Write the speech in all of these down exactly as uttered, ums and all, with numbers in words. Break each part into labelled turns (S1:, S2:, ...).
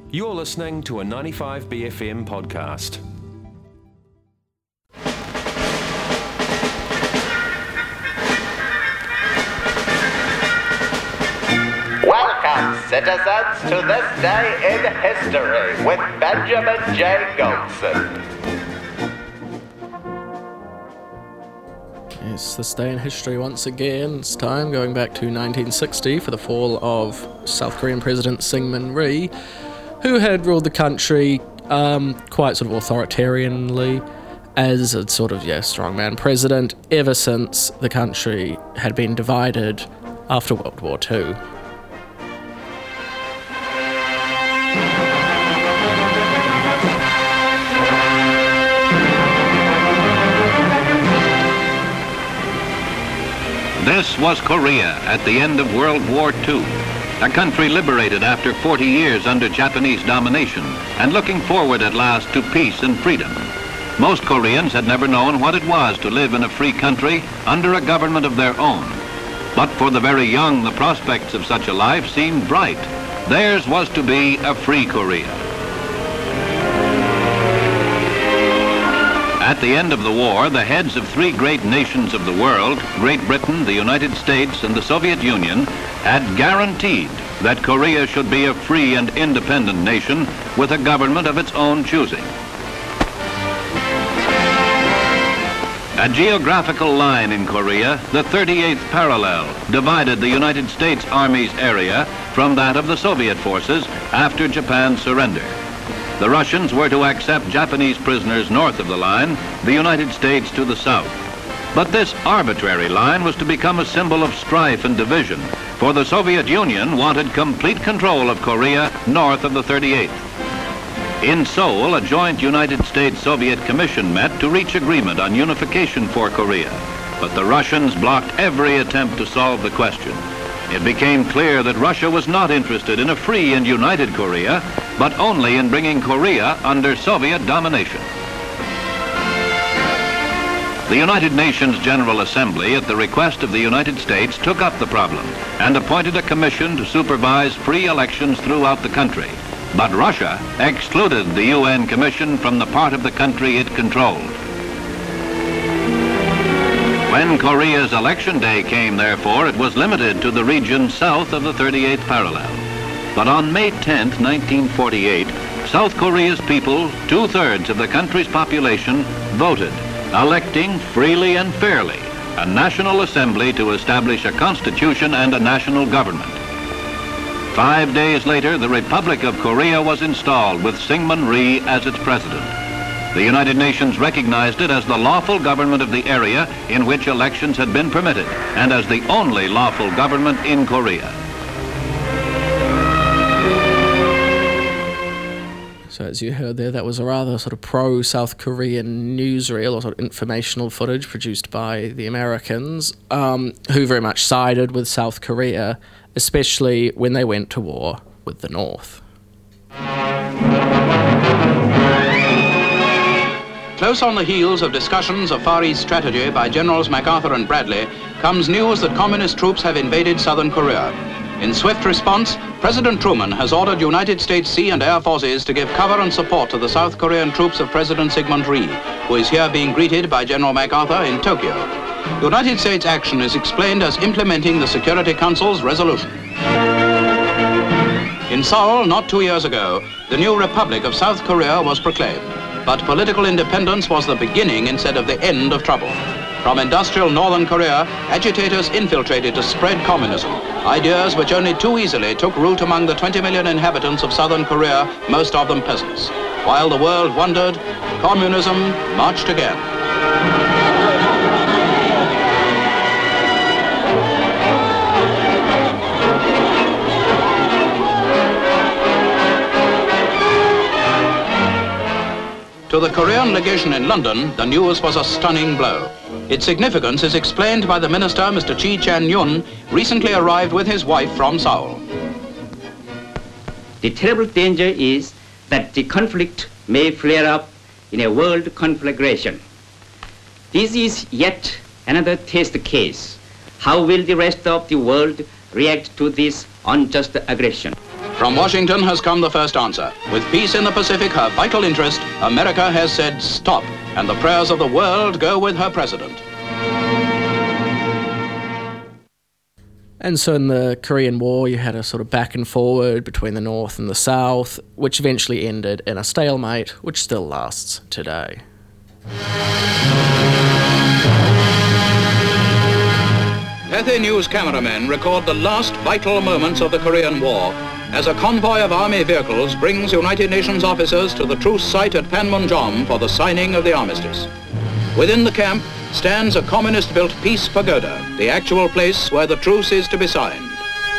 S1: You're listening to a ninety-five B F M podcast.
S2: Welcome, citizens, to this day in history with Benjamin J. Goldson.
S3: Yes, this day in history once again. It's time going back to nineteen sixty for the fall of South Korean President Syngman Rhee, who had ruled the country um, quite sort of authoritarianly as a sort of, yeah, strongman president ever since the country had been divided after World War Two.
S4: This was Korea at the end of World War Two, a country liberated after forty years under Japanese domination and looking forward at last to peace and freedom. Most Koreans had never known what it was to live in a free country under a government of their own. But for the very young, the prospects of such a life seemed bright. Theirs was to be a free Korea. At the end of the war, the heads of three great nations of the world, Great Britain, the United States, and the Soviet Union, had guaranteed that Korea should be a free and independent nation with a government of its own choosing. A geographical line in Korea, the thirty-eighth parallel, divided the United States Army's area from that of the Soviet forces after Japan's surrender. The Russians were to accept Japanese prisoners north of the line, the United States to the south. But this arbitrary line was to become a symbol of strife and division, for the Soviet Union wanted complete control of Korea north of the thirty-eighth. In Seoul, a joint United States-Soviet commission met to reach agreement on unification for Korea, but the Russians blocked every attempt to solve the question. It became clear that Russia was not interested in a free and united Korea, but only in bringing Korea under Soviet domination. The United Nations General Assembly, at the request of the United States, took up the problem and appointed a commission to supervise free elections throughout the country. But Russia excluded the U N Commission from the part of the country it controlled. When Korea's election day came, therefore, it was limited to the region south of the thirty-eighth parallel. But on May tenth, nineteen forty-eight, South Korea's people, two-thirds of the country's population, voted, electing freely and fairly a national assembly to establish a constitution and a national government. Five days later, the Republic of Korea was installed with Syngman Rhee as its president. The United Nations recognized it as the lawful government of the area in which elections had been permitted, and as the only lawful government in Korea.
S3: So as you heard there, that was a rather sort of pro-South Korean newsreel or sort of informational footage produced by the Americans, um, who very much sided with South Korea, especially when they went to war with the North.
S5: Close on the heels of discussions of Far East strategy by Generals MacArthur and Bradley comes news that communist troops have invaded southern Korea. In swift response, President Truman has ordered United States Sea and Air Forces to give cover and support to the South Korean troops of President Syngman Rhee, who is here being greeted by General MacArthur in Tokyo. United States action is explained as implementing the Security Council's resolution. In Seoul, not two years ago, the new Republic of South Korea was proclaimed. But political independence was the beginning instead of the end of trouble. From industrial northern Korea, agitators infiltrated to spread communism, ideas which only too easily took root among the twenty million inhabitants of southern Korea, most of them peasants. While the world wondered, communism marched again. To the Korean legation in London, the news was a stunning blow. Its significance is explained by the minister, Mister Chi Chan-yun, recently arrived with his wife from Seoul.
S6: The terrible danger is that the conflict may flare up in a world conflagration. This is yet another test case. How will the rest of the world react to this unjust aggression?
S5: From Washington has come the first answer. With peace in the Pacific her vital interest, America has said stop, and the prayers of the world go with her president.
S3: And so in the Korean War, you had a sort of back and forward between the North and the South, which eventually ended in a stalemate, which still lasts today.
S5: Cathay News cameramen record the last vital moments of the Korean War as a convoy of army vehicles brings United Nations officers to the truce site at Panmunjom for the signing of the armistice. Within the camp stands a communist-built peace pagoda, the actual place where the truce is to be signed.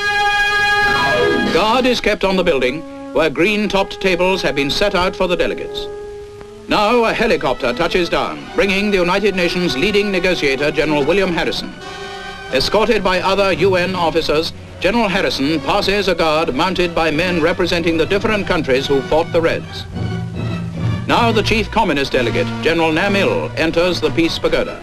S5: Guard is kept on the building, where green-topped tables have been set out for the delegates. Now a helicopter touches down, bringing the United Nations leading negotiator, General William Harrison. Escorted by other U N officers, General Harrison passes a guard mounted by men representing the different countries who fought the Reds. Now the chief communist delegate, General Nam Il, enters the Peace Pagoda.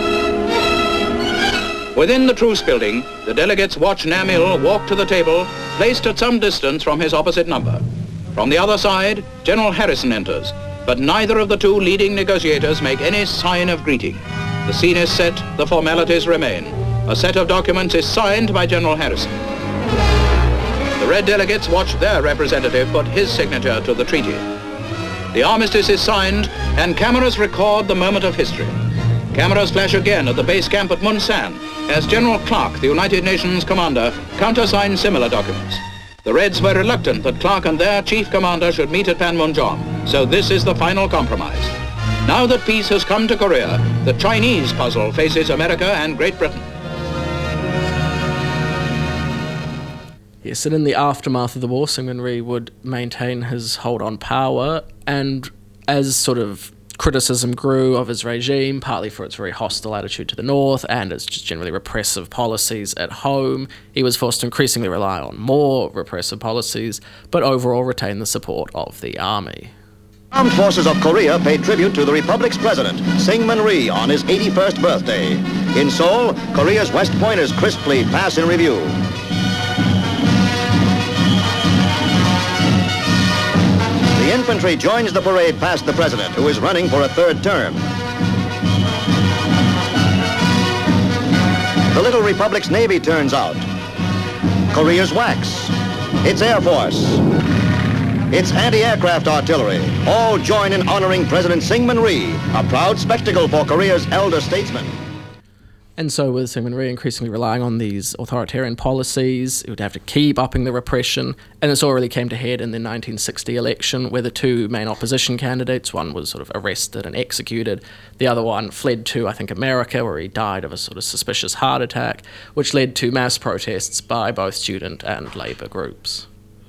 S5: Within the truce building, the delegates watch Nam Il walk to the table, placed at some distance from his opposite number. From the other side, General Harrison enters, but neither of the two leading negotiators make any sign of greeting. The scene is set, the formalities remain. A set of documents is signed by General Harrison. The Red delegates watch their representative put his signature to the treaty. The armistice is signed, and cameras record the moment of history. Cameras flash again at the base camp at Munsan as General Clark, the United Nations commander, countersigns similar documents. The Reds were reluctant that Clark and their chief commander should meet at Panmunjom, so this is the final compromise. Now that peace has come to Korea, the Chinese puzzle faces America and Great Britain.
S3: Yes, and in the aftermath of the war, Syngman Rhee would maintain his hold on power, and as sort of criticism grew of his regime, partly for its very hostile attitude to the North and its just generally repressive policies at home, he was forced to increasingly rely on more repressive policies, but overall retain the support of the army.
S7: Armed forces of Korea paid tribute to the Republic's president, Syngman Rhee, on his eighty-first birthday. In Seoul, Korea's West Pointers crisply pass in review. The infantry joins the parade past the president, who is running for a third term. The little republic's navy turns out. Korea's wax, its air force, its anti-aircraft artillery, all join in honoring President Syngman Rhee, a proud spectacle for Korea's elder statesman.
S3: And so with Syngman Rhee increasingly relying on these authoritarian policies, he would have to keep upping the repression, and this all really came to head in the nineteen sixty election, where the two main opposition candidates, one was sort of arrested and executed, the other one fled to, I think, America, where he died of a sort of suspicious heart attack, which led to mass protests by both student and labour groups.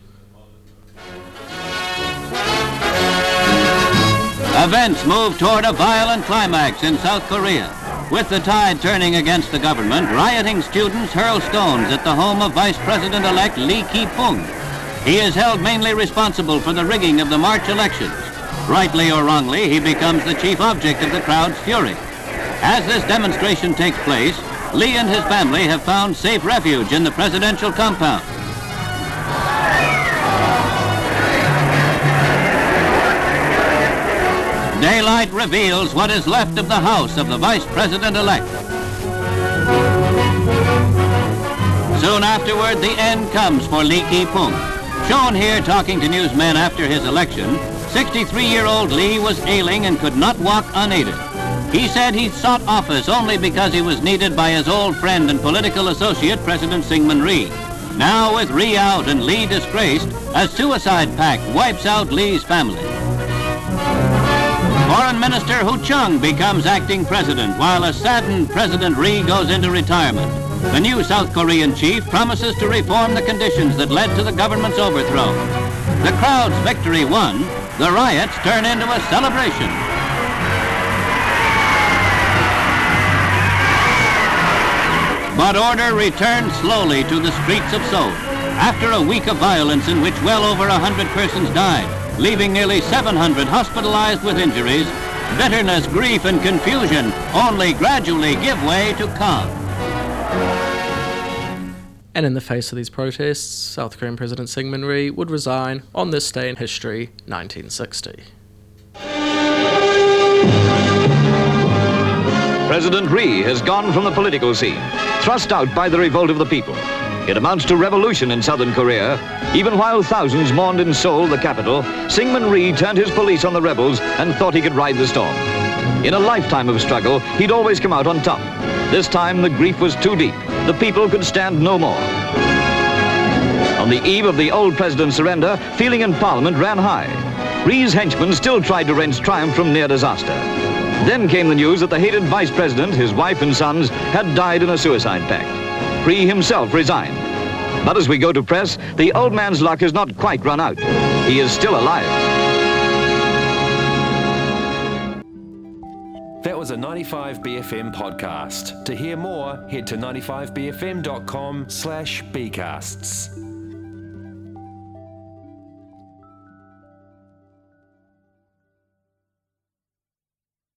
S4: Events move toward a violent climax in South Korea. With the tide turning against the government, rioting students hurl stones at the home of Vice President-elect Lee Ki-pung. He is held mainly responsible for the rigging of the March elections. Rightly or wrongly, he becomes the chief object of the crowd's fury. As this demonstration takes place, Lee and his family have found safe refuge in the presidential compound. Daylight reveals what is left of the house of the Vice President-elect. Soon afterward, the end comes for Lee Ki-pung. Shown here talking to newsmen after his election, sixty-three-year-old Lee was ailing and could not walk unaided. He said he sought office only because he was needed by his old friend and political associate, President Syngman Rhee. Now, with Rhee out and Lee disgraced, a suicide pact wipes out Lee's family. Foreign Minister Hu Chung becomes acting president, while a saddened President Rhee goes into retirement. The new South Korean chief promises to reform the conditions that led to the government's overthrow. The crowd's victory won, the riots turn into a celebration. But order returned slowly to the streets of Seoul, after a week of violence in which well over a hundred persons died, leaving nearly seven hundred hospitalized with injuries. Bitterness, grief, and confusion only gradually give way to calm.
S3: And in the face of these protests, South Korean President Syngman Rhee would resign on this day in history, nineteen sixty.
S8: President Rhee has gone from the political scene, thrust out by the revolt of the people. It amounts to revolution in southern Korea. Even while thousands mourned in Seoul, the capital, Syngman Rhee turned his police on the rebels and thought he could ride the storm. In a lifetime of struggle, he'd always come out on top. This time, the grief was too deep. The people could stand no more. On the eve of the old president's surrender, feeling in Parliament ran high. Rhee's henchmen still tried to wrench triumph from near disaster. Then came the news that the hated vice president, his wife and sons, had died in a suicide pact. Rhee himself resigned. But as we go to press, the old man's luck has not quite run out. He is still alive.
S1: That was a ninety-five B F M podcast. To hear more, head to ninety-five B F M dot com slash B casts.